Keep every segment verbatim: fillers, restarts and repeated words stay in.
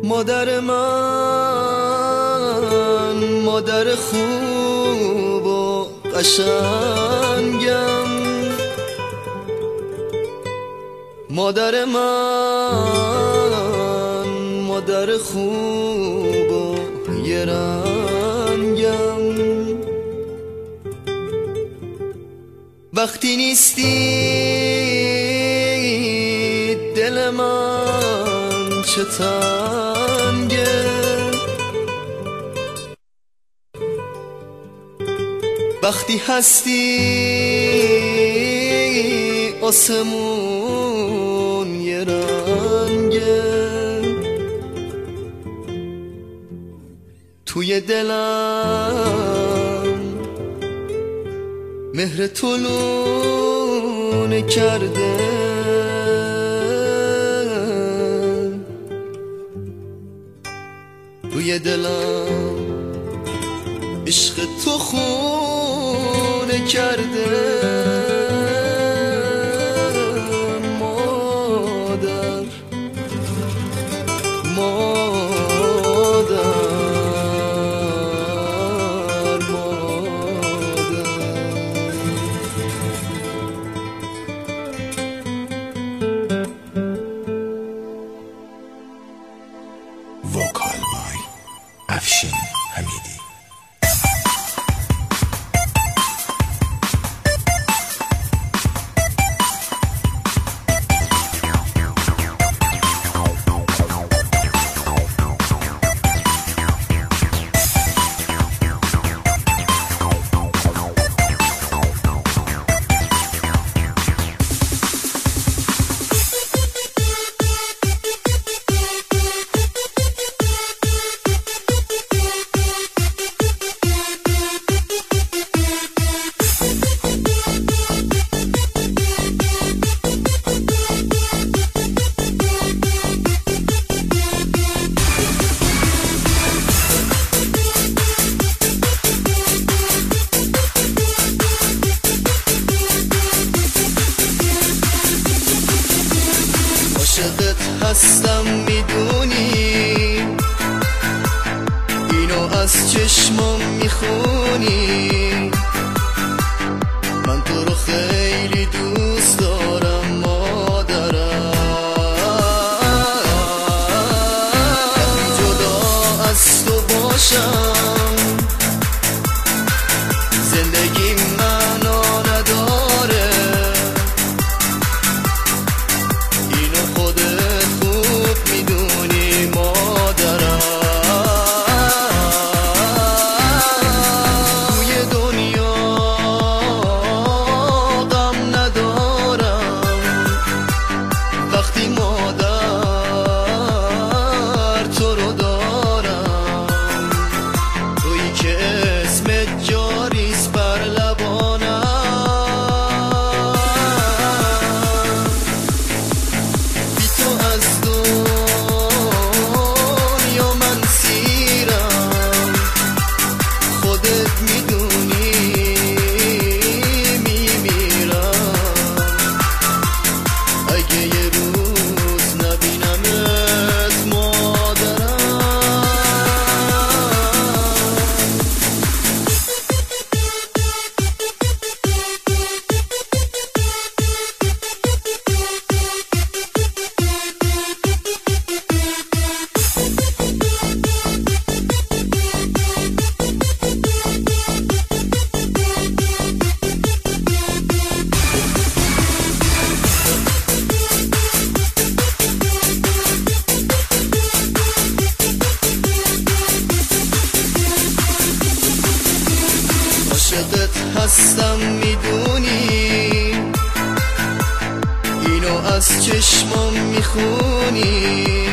مادر من، مادر خوب و قشنگم، مادر من، مادر خوب و یه رنگم. وقتی نیستی دل من چه تنگه، وقتی هستی آسمون یه رنگه. توی دلم مهر تو لونه کرده، توی دلم عشق تو خونه کرده. مادر مادر مادر وکال بای افشین حمیدی. عاشقت هستم میدونی، اینو از چشمام میخونی. من تو رو خیلی دوست دارم مادرم، وقتی جدا از تو باشم زندگی معنا نداره. عاشقت هستم میدونی، اینو از چشمام میخونی.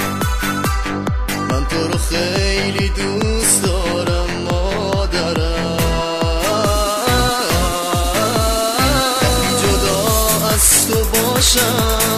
من تو رو خیلی دوست دارم مادرم، وقتی جدا از تو باشم